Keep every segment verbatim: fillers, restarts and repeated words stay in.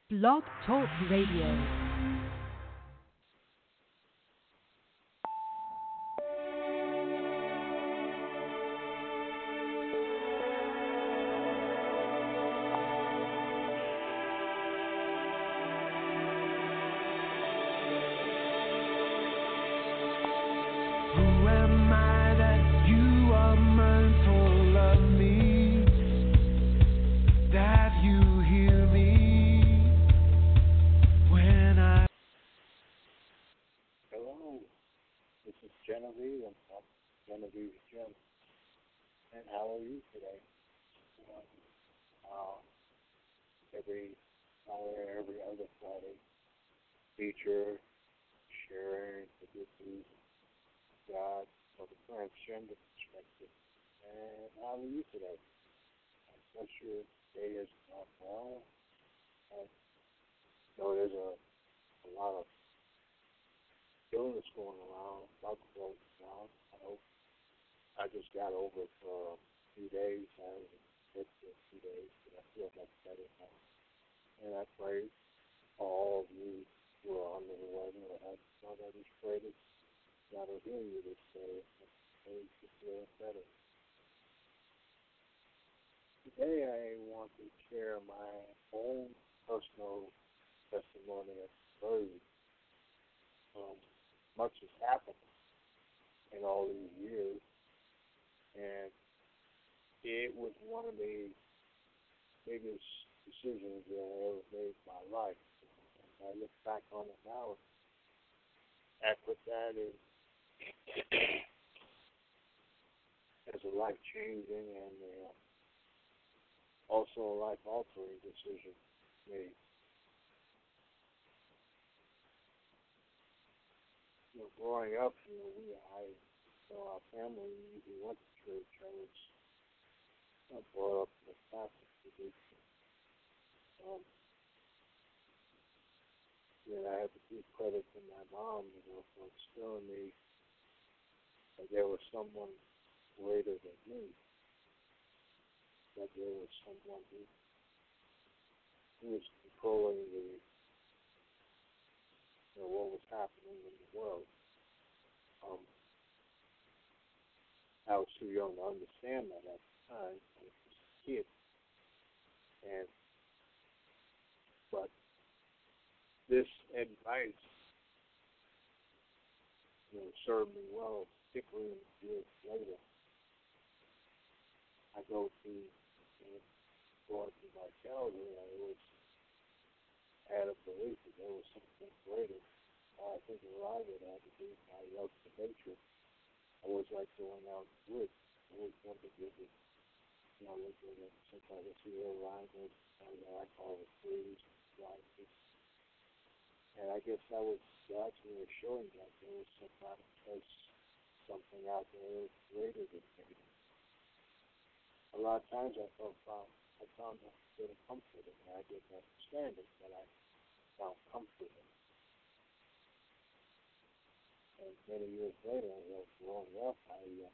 Blog Talk Radio. Genevieve and I'm Genevieve Jim. And how are you today? Um, every Friday, every other Friday, feature sharing the good news of God from a transgender perspective. And how are you today? I trust your day is not well. I know there's a, a lot of illness going around, bug going around. I hope I just got over it for a few days. I was sick for a few days, but I feel much better now. And I pray for all of you who are under the weather or have some that is prayed that God will heal you this day and pray you feel better. Today I want to share my own personal testimony of very um, much has happened in all these years, and it was one of the biggest decisions that I ever made in my life. And I look back on it now, and put that as, as a life-changing and uh, also a life-altering decision made. You know, growing up, you know, we, I, you know, our family, we went to church. I was I brought up in the Catholic tradition. Um, and I have to give credit to my mom, you know, for instilling me that there was someone greater than me, that there was someone who, who was controlling the, you know, what was happening in the world. Um, I was too young to understand that at the time. I was just a kid. And, but this advice, you know, served me well, particularly years later. I go through, you know, going through my childhood, I always had a belief that there was something greater. I think a lot of it had to do with my love for nature. I always liked going out in the woods. I always wanted to visit, you know, look at it. Sometimes I see little rhinos, you know, I call it trees, rhinos. And I guess that was God's way of showing that there was somebody, there's something out there greater than me. A lot of times I felt found, I found a bit of comfort in it. I didn't understand it, but I found comfort in it. And many years later, as I was growing up, I, uh,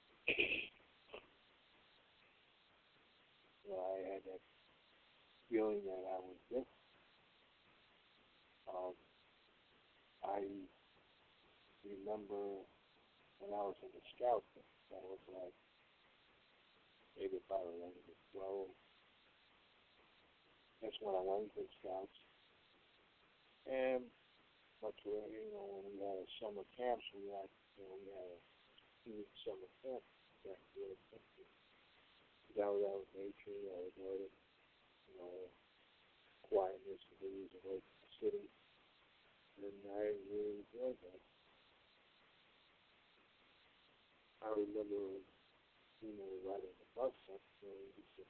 you know, I had that feeling that I was different. Um, I remember when I was in the Scouts, that was like maybe about eleven to twelve. That's when I went to the Scouts. And much where, you know, when we had a summer camps, we had, you know, we had a two-week summer camp that really country. That was out of nature, I avoided, you know, quietness and being away from the city. And I really enjoyed that. I remember, you know, riding the bus up, you know, we used to,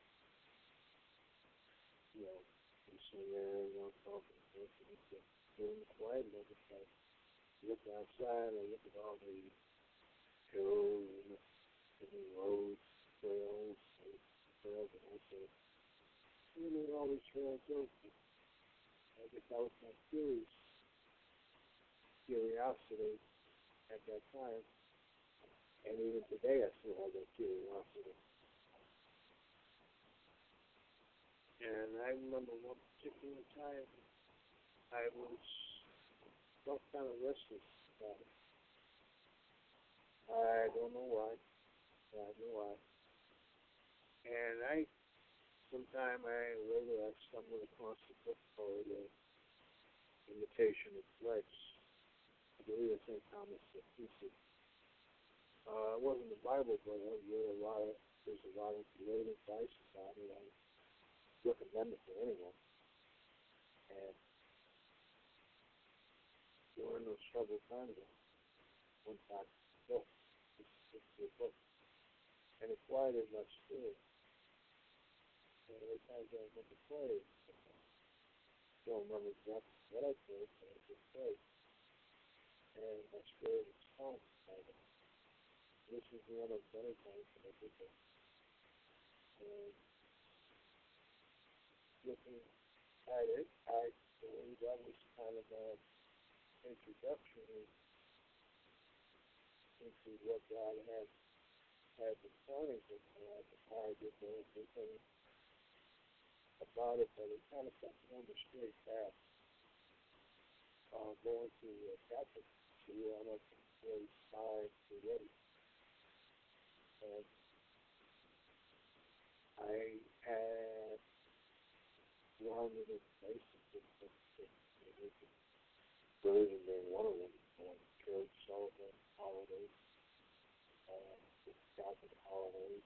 you know, we sit there, you know, talking, and we used to go in the quiet and just like look outside and look at all the hills and the, and the roads, trails, and trails, and also, you know, all these trails go. I guess that was my curious curiosity at that time. And even today, I still have that curiosity. And I remember one particular time I was felt kind of restless about it. I don't know why. I don't know why. And I, sometime I later I stumbled across the book called uh, Imitation of Christ. I believe it's Saint Thomas Aquinas. Uh, it wasn't the Bible, but I read a lot of, there's a lot of great advice about it. I recommend it to anyone. And during those troubled times, I went back to the book. It's, it's the book. And it quieted my spirit. And every time I went to pray, I don't remember exactly what I prayed, but I just prayed. And my spirit was calm. This is one of many times that I did that. And looking at it, I believe that was kind of an introduction into what God had had the planning for my life. I didn't know anything about it, but it kind of put me on the straight path. Uh, going to uh, Catholic school, I went from grade five to ready. And I had learned the basics of religion, religion being one of them, going to church, celebrating holidays, uh, Catholic holidays.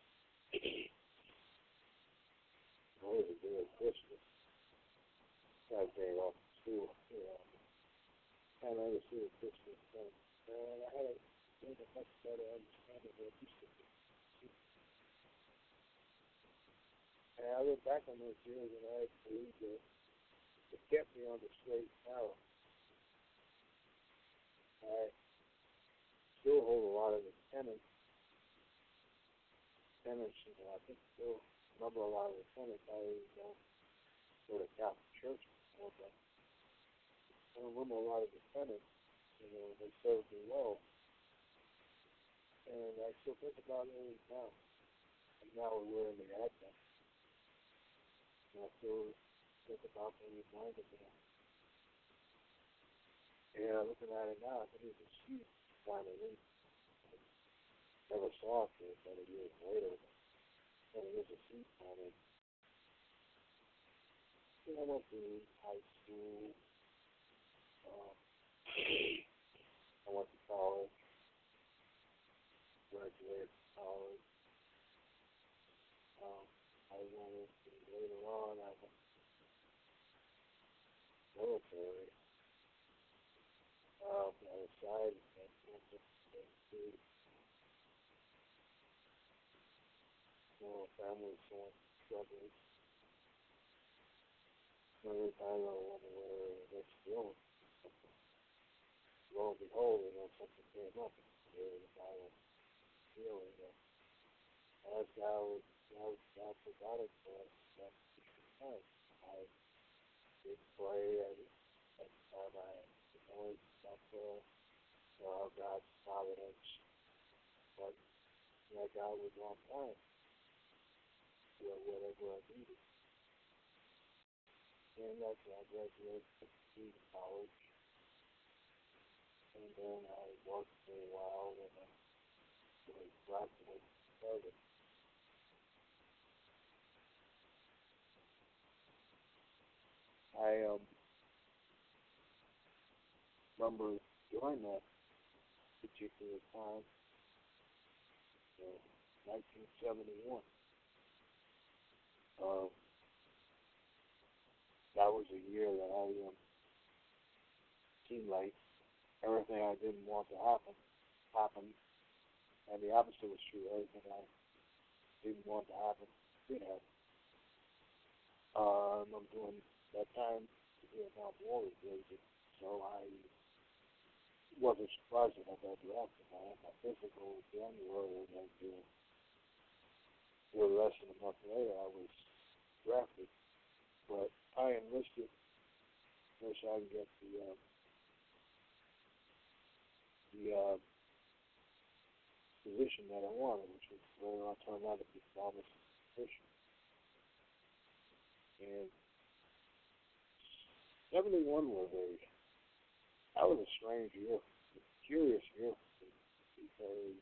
I was a good Christmas. I was very off school, you know. And I was a Christmas thing. And I had a, I had a much better understanding of what Easter is. And I look back on those years and I believe that it kept me on the straight and narrow. I still hold a lot of the tenets, tenets, you know, I think still remember a lot of the tenets. I don't go to Catholic church anymore, but I remember a lot of the tenets, you know, they served me well. And I still think about it now. And now we're in the Advent. And I still think about them reminding me. And looking at it now, I think it's a seed finally. Never saw it for many years later. And it is a seed finally. You know, I went to high school. Um, I went to college. Graduated from college. Um, I went into, later on, I went to the military. Um, I decided that I went to the family was struggling. Every time I wonder where next going, lo and behold, you know, something came up. There was a guy was healing. As God was, God, God provided for us that time. I did pray every, every time I always felt for uh, God's providence. But you know, God was on time for whatever I needed. And that's when I graduated from college. And then I worked for a while when I was graduated from started. I um, remember during that particular time, in nineteen seventy-one, um, that was a year that I um, seemed like everything I didn't want to happen happened, and the opposite was true. Everything I didn't want to happen did happen. Uh, I'm doing that time the Vietnam War was raging, so I wasn't surprised that I got drafted. I had my physical in January, and then uh, a little less than a month later, I was drafted. But I enlisted so I could get the uh, the uh, position that I wanted, which was later on turned out to be pharmacy position. And seventy-one was a, that was a strange year, a curious year, because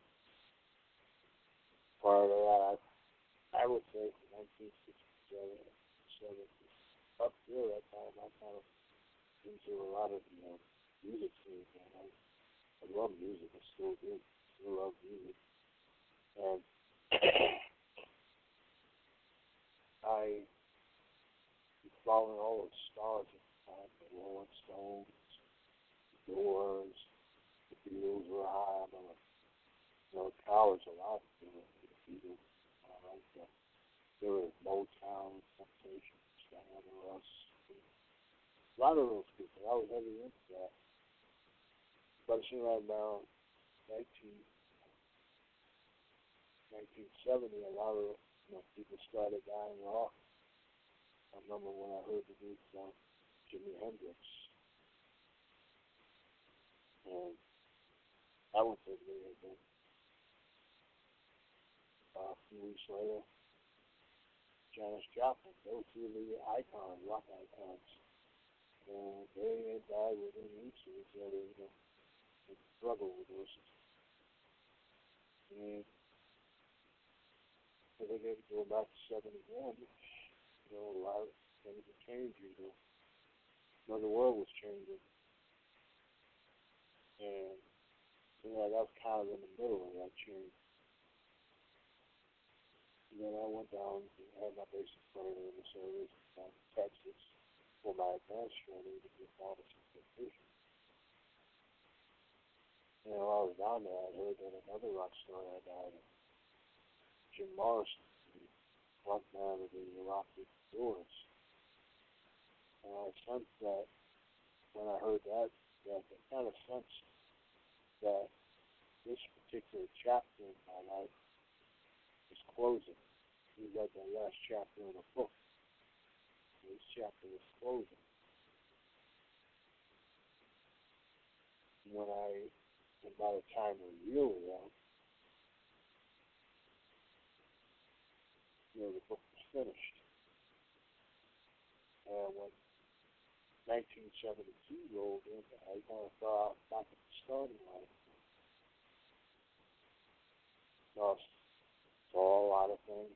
prior to that, I, I would say from nineteen sixty-seven, seventy, up through that time, I kind of into a lot of, you know, music scene, and I, I love music, I still do, still love music, and I was following all those stars at the time, the Rolling Stones, the Doors, the Beatles were high. I'm a, you know, college a lot of people, the Beatles, I like that. There was Motown, Temptation, Diana Ross, a lot of those people. I was heavy into that. But it seemed like about nineteen, nineteen seventy, a lot of, you know, people started dying off. I remember when I heard the news about Jimi Hendrix, and I went to the event. Uh, a few weeks later, Janis Joplin, those two of the icons, rock icons, and they had died within weeks of each other, you know, and struggled with this. And I think they go back to seventy-one, you know, a lot of things have changed, you know. You know, the world was changing. And, you know, that was kind of in the middle of that change. And then I went down and had my basic training in the service down in Texas for my advanced training to be a pharmacy technician. And while I was down there, I heard that another rock star had died, Jim Morrison, the front man of the Rock with the Doors. And I sensed that when I heard that, that I kind of sensed that this particular chapter in my life is closing. It was like the last chapter in a book. This chapter is closing. When I, and by the time we're really out, you know, the book was finished. And when nineteen seventy-two rolled in, I kind of thought back at the starting line. So I saw a lot of things.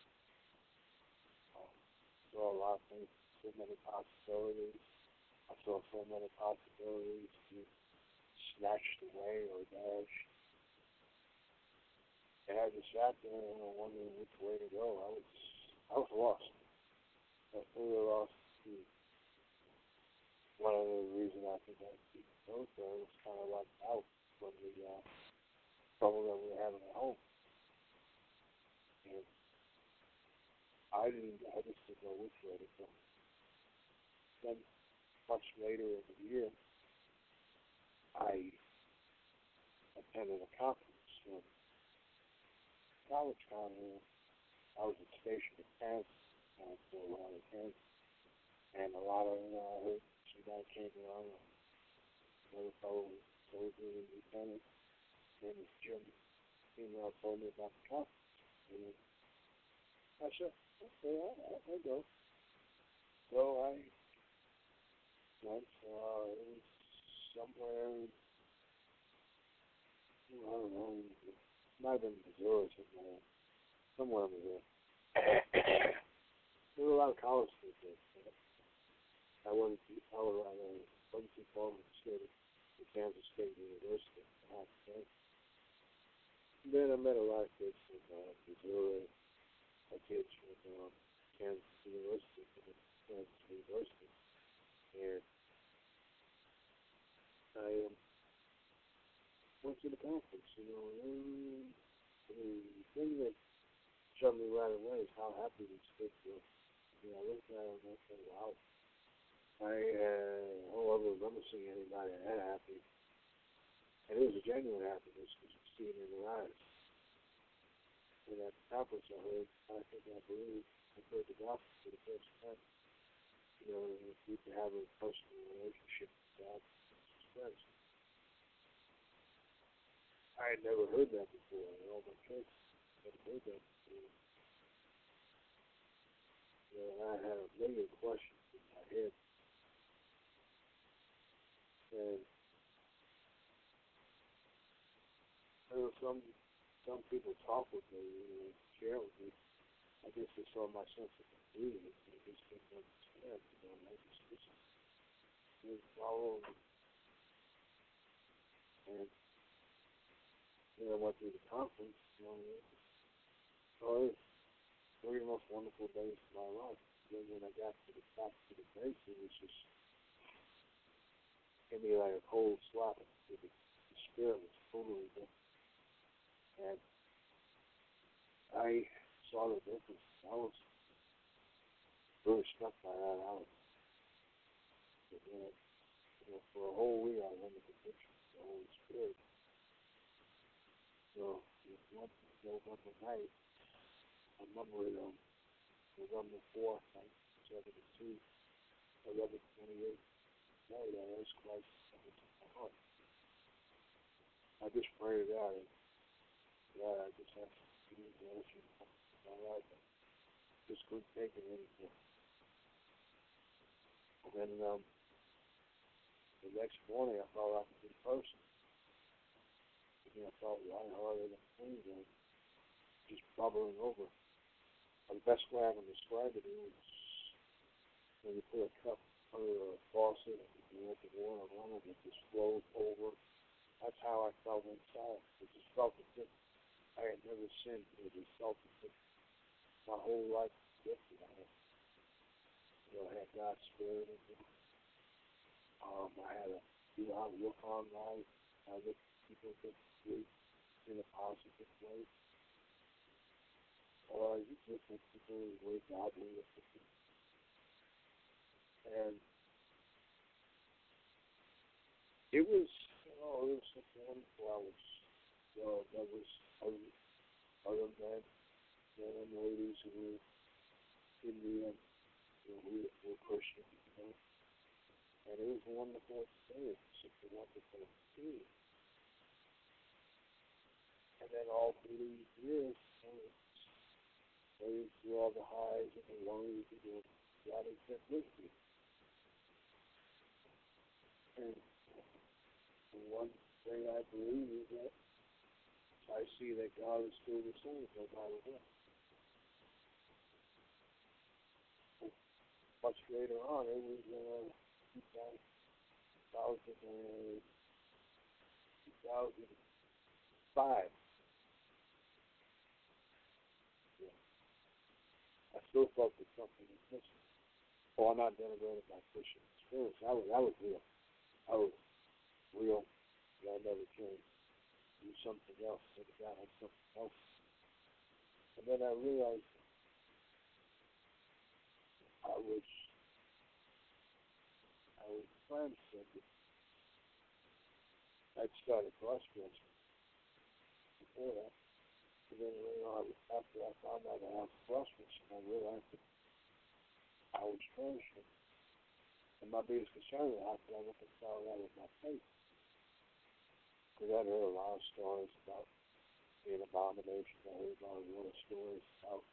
Um, saw a lot of things, so many possibilities. I saw so many possibilities to be snatched away or dashed. And I just sat there and I wondering which way to go. I was, I was lost. I was really lost too. One of the reasons I think I keep those there was kind of like out from the uh, trouble that we were having at home. And I didn't, I just didn't know which way to go. Then, much later in the year, I attended a conference in college town here. I was stationed in Kansas, and for a while in Kansas. And a lot of, uh, I heard some guy came around, another fellow was soldier and lieutenant. His name was Jim. He came around and told me about the conference. And I said, okay, I, I, I go. So I went, uh, it was somewhere, I don't know, it might have been Missouri, somewhere, somewhere in Missouri. There were a lot of college students there. I went to Colorado, went to Baldwin City, to Kansas State University. And then I met a lot of kids from uh, Missouri, a kids from um, Kansas University, Kansas University. And I um, went to the conference, you know, and the thing that struck me right away is how happy these kids were. You know, I looked at them and I said, wow. I uh, don't ever remember seeing anybody that happy. And it was a genuine happiness because you see it in their eyes. And at the conference I heard, I think I believe, I heard the gospel for the first time. You know, you can have a personal relationship with God, Jesus Christ. I had never heard that before in all my church. I never heard that before. And I had a million questions in my head. And there were some some people talk with me and share with me. I guess they saw my sense of being. They just didn't understand. You know, and I just listened. Just followed. And then I went through the conference. You know, so it was three of the most wonderful days of my life. Then when I got to the back to the base, it was just hit me like a cold slap. The, the spirit was totally different. And I saw the difference. I was really struck by that. I was, you know, you know, for a whole week, I was under the picture of the Holy Spirit. So, once November night, I remember it on November fourth, nineteen seventy-two, eleven twenty-eight, night, I asked Christ into my heart. I just prayed it out, and God, I just have to give you the answer to my life. I just couldn't take it anymore. And then um, the next morning, I felt like a good person. And I felt lighthearted and clean and just bubbling over. And the best way I can describe it is when you put a cup under a faucet and you let the water run and it just flows over. That's how I felt inside. I just felt it different. I had never sinned, but I just felt it different. My whole life was different. I had, you know, I had God's Spirit in me. Um, I had a new outlook on life. I looked at people differently in a positive way. Or I just looked at people in the way God would look at them. And it was, you know, it was such wonderful. I was, you know, there was other, other men, men and ladies who were in the end, you know, who were Christians, you know. And it was a wonderful experience, such a wonderful experience. And then all through these years, you know, going through all the highs and the lows, you know, God has been with me. And one thing I believe is that I see that God is still the same no matter what. Much later on, it was uh, two thousand five. Yeah. I still felt that something was missing. Oh, I'm not denigrating my Christian experience. I was, I was real. I was real. God never changed. Do something else. Maybe God had something else. And then I realized I was, I was transcended. I'd started cross-dressing before that. And then, you know, after I found out I was cross-dressing, I realized that I was transgender. And my biggest concern was how could I reconcile that with my faith? Because I'd heard a lot of stories about being an abomination. I heard a lot of little stories about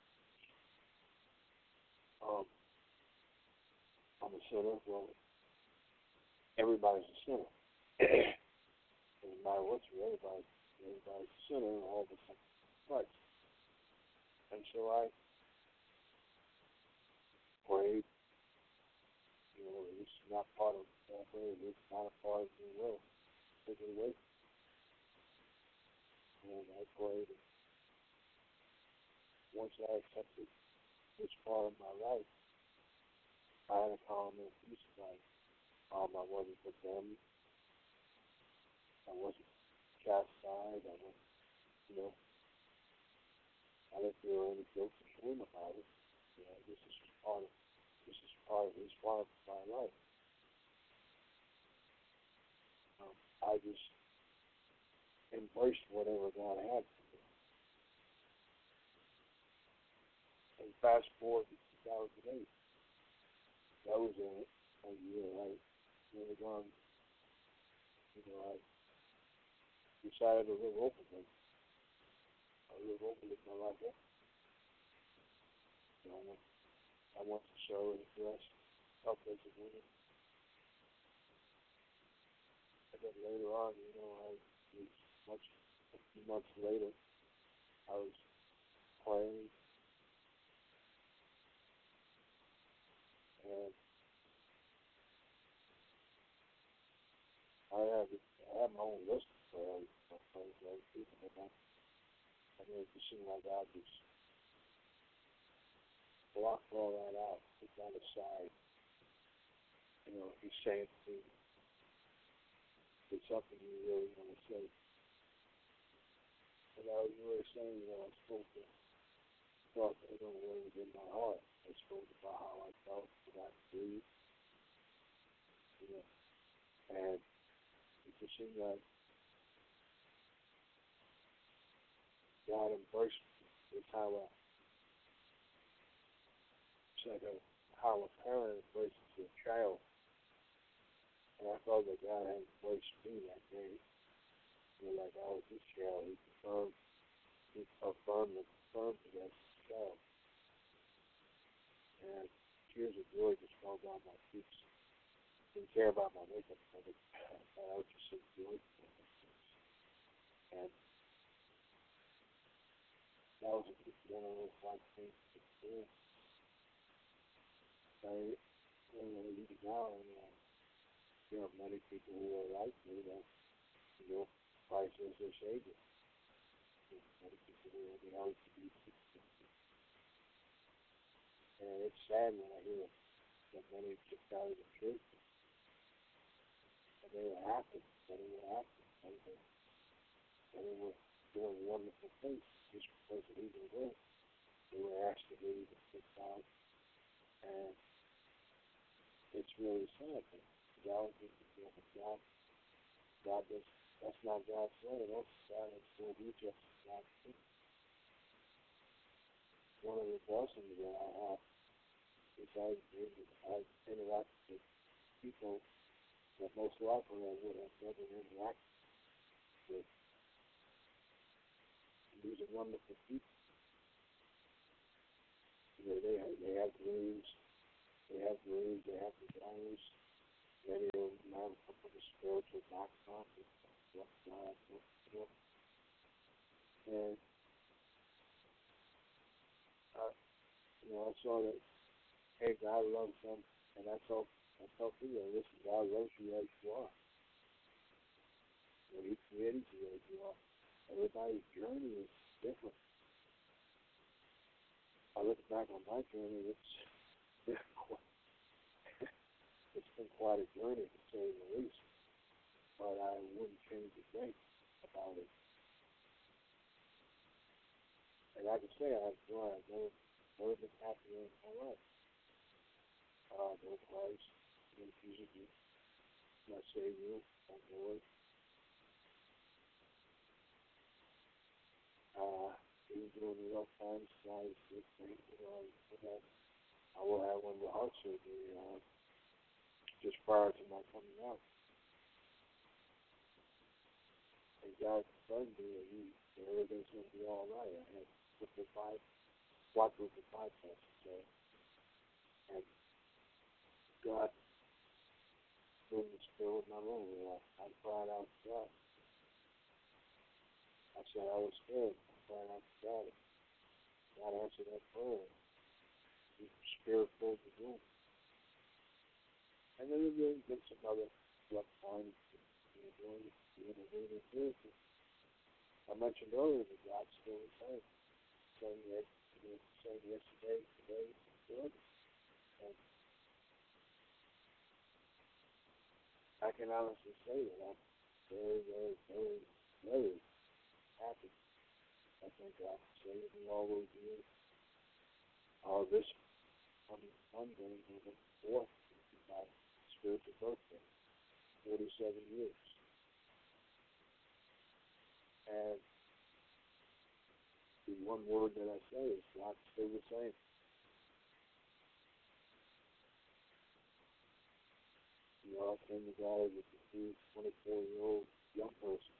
um, I'm a sinner. Well, everybody's a sinner. Doesn't matter what you are, everybody, everybody's a sinner and all the time. Right. And so I prayed, you know, it's not part of my prayer, it's not a part of your will. Take it away. And I prayed. And once I accepted this part of my life, I had a calm and peace about it. Um, I wasn't condemned. I wasn't chastised. I wasn't, you know, I didn't feel any guilt or shame about it. You know, this is part of, this is part of, this part of my life. Um, I just embraced whatever God had for me. And fast forward to two thousand eight, that was a, a year I really gone, you know, I decided to live openly. I live openly my life. You know, I want to show and dress up as a woman. And then later on, you know, I was much, a few months later, I was playing, and I have I have my own list of prayers for those people, but I, I mean, it just seemed like I just blocked all that out, put that aside. You know, if you're saying to me, it's something you really want to say. And I was really saying, you know, I spoke to thought I don't know what was in my heart. I spoke about how I felt, what I believed, you know, and it just seemed like God embraced me. It's how a, it's like a, how a parent embraces their child. And I felt that God had embraced me that day. You know, like I was his child. He confirmed, he affirmed and confirmed me as his child. And tears of joy just fell down my cheeks. Didn't care about my makeup. I was just so joyful. And that was one of those fun things to do. I, you know, even now, you know, there are many people who are like me that, you know, Christ is their Savior. You know, many people who are the L G B T. And it's sad when I hear that many kicked out of the church. And they were happy. And they were happy. And they, and they were doing wonderful things just because of who they were. They were asked to leave and kicked out. And it's really sad. God is God. God does. That's not God's way. That's God is for you just God's way. One of the blessings that I have is I, I interact with people that most likely I would have never interacted with. These are wonderful people. You know, they have, they have dreams. They have dreams. They have desires. Many of them have come from a spiritual background. What God, what God. And, uh, you know, I saw that, hey, God loves them. And I told, I told people, listen, God loves you as you are. You know, he created you as you are. Everybody's journey is different. I look back on my journey, it's, it's, quite, it's been quite a journey, to say the least. But I wouldn't change a thing about it. And I can say I've joy. I've never, never been happier in my life. Uh, no Christ, no Jesus, my Savior, my Lord. Uh, even during the rough times, God is good for me. You know, I will have one of the heart surgery uh, just prior to my coming out. And God confirmed me that he, that everything's going to be all right. I had triple five, quadruple bypass, so, and God moved the spirit in my room. You know, I cried out to God. I said I was scared. I cried out to God. God answered that prayer. The spirit filled the room. And then there's been some other rough times, you know, doing the intervening therapy. I mentioned earlier that God's still the same. Same, yes, same yesterday, today, and forever. And I can honestly say that I'm very, very, very, very happy. I thank God for saving me all those years. All this coming Monday, November fourth, will be my spiritual birthday, forty-seven years. And the one word that I say is God's still the same. You know, I came to God as a twenty-four-year-old young person.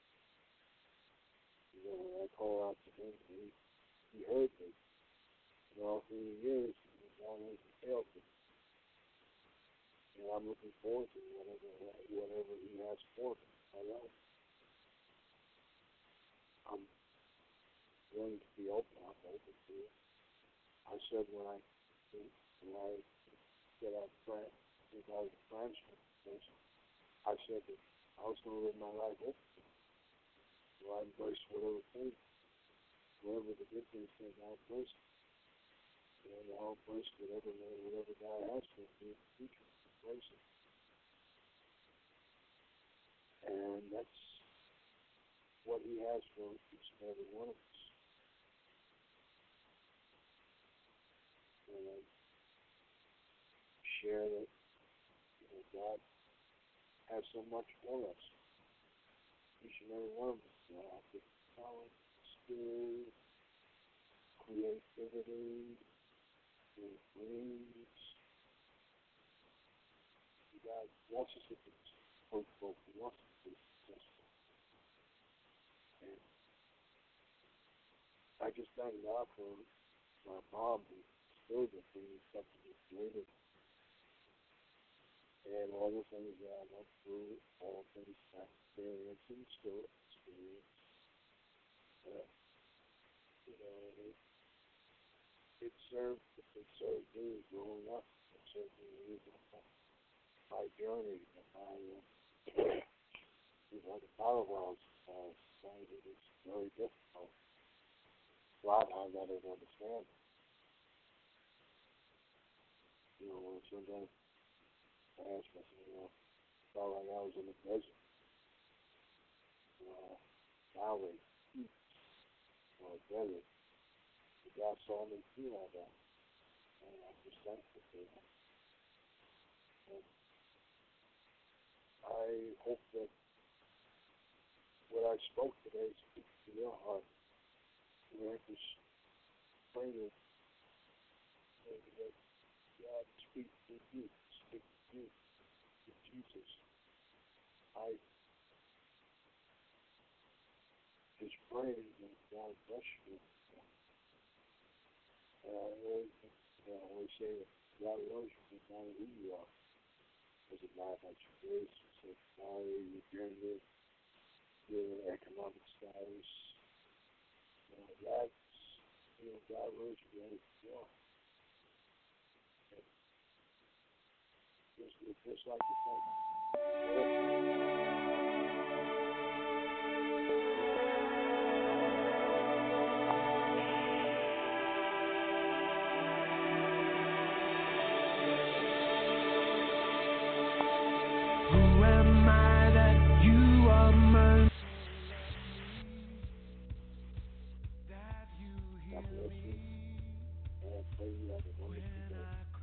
You know, when I called out to him, he, he heard me. And all through the years, he's always failed me. And I'm looking forward to whatever whatever he has for me. I know. I'm willing to be open. I'm open to it. I said when I when I said I France, when I was a Frenchman, I said that I was going to live my life open. So I embraced whatever thing, whatever the good things came, I embraced it. And I'll embrace whatever whatever God has for me in the future. Embrace it. And that's what he has for each and every one of us. And I share that, you know, God has so much for us. Each and every one of us. You know, the talent, skill, creativity, and dreams. God wants us to be fruitful. He wants us to be successful. And I just thank God for my mom who instilled in me something that's greater. And all the things that I went through, all the things that I experienced and still experience. Uh, you know, it, it served it served me growing up. It served me in my journey and my uh, you know, the battle grounds. Uh, it was very difficult. A lot I didn't understand. You know, sometimes I ask myself, you know, felt like I was in the desert. Uh, valley, or desert. But God saw me through all that. And I was thankful for that. And I hope that what I spoke today speaks to your heart. And I just pray that, that God speaks to you, speak to you, to Jesus. I just pray that God bless you. And I always, you know, I always say that God loves you no matter who you are. Doesn't matter about your race, your sexuality, your gender, your economic status. You know, God's, you know, God loves you as you are. And just, it's just like the thing. God bless you. And I pray you have a wonderful day.